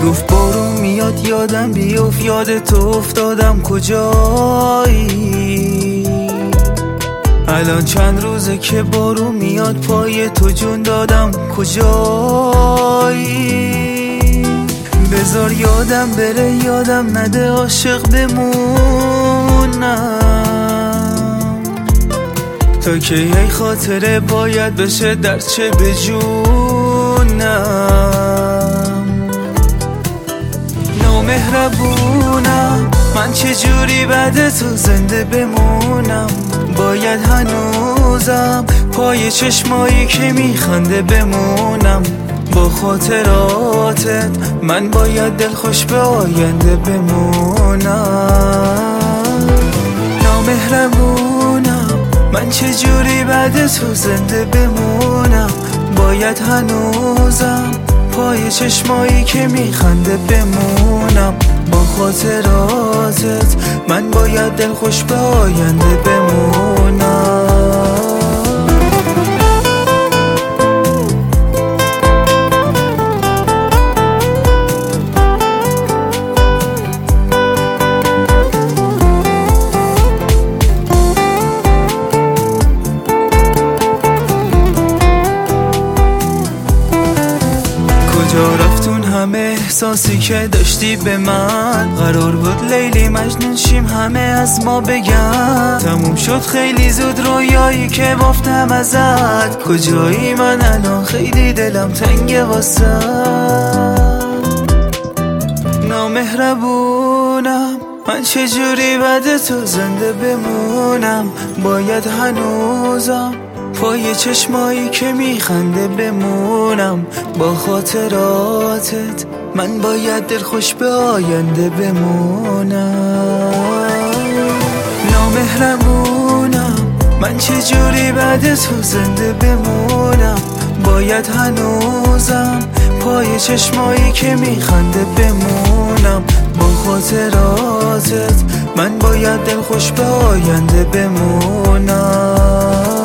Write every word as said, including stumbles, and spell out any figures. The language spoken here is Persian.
میگفت بارون میاد یادم بیفت، یاد تو افتادم کجایی. الان چند روزه که بارون میاد پای تو جون دادم کجایی. بذار یادم بره یادم نده عاشق بمونم، تا که ای خاطره باید بشه در چه بجونم. نامهربونم من چجوری بعد تو زنده بمونم، باید هنوزم پای چشمایی که میخنده بمونم. با خاطراتت من باید دلخوش به آینده بمونم. نامهربونم من چجوری بعد تو زنده بمونم، باید هنوزم پای چشمایی که میخنده بمونم. با خاطراتت من باید دلخوش به آینده بمونم. کجا رفتون همه احساسی که داشتی به من؟ قرار بود لیلی مجنون شیم همه از ما بگن، تموم شد خیلی زود رویایی که بافتم ازت. کجایی من الان خیلی دلم تنگه واسه. نامهربونم من چجوری بعد تو زنده بمونم، باید هنوزم پای چشمایی که میخنده بمونم. با خاطراتت من باید دلخوش به آینده بمونم. نامهربونم من چجوری بعد تو زنده بمونم، باید هنوزم پای چشمایی که میخنده بمونم. با خاطراتت من باید دلخوش به آینده بمونم.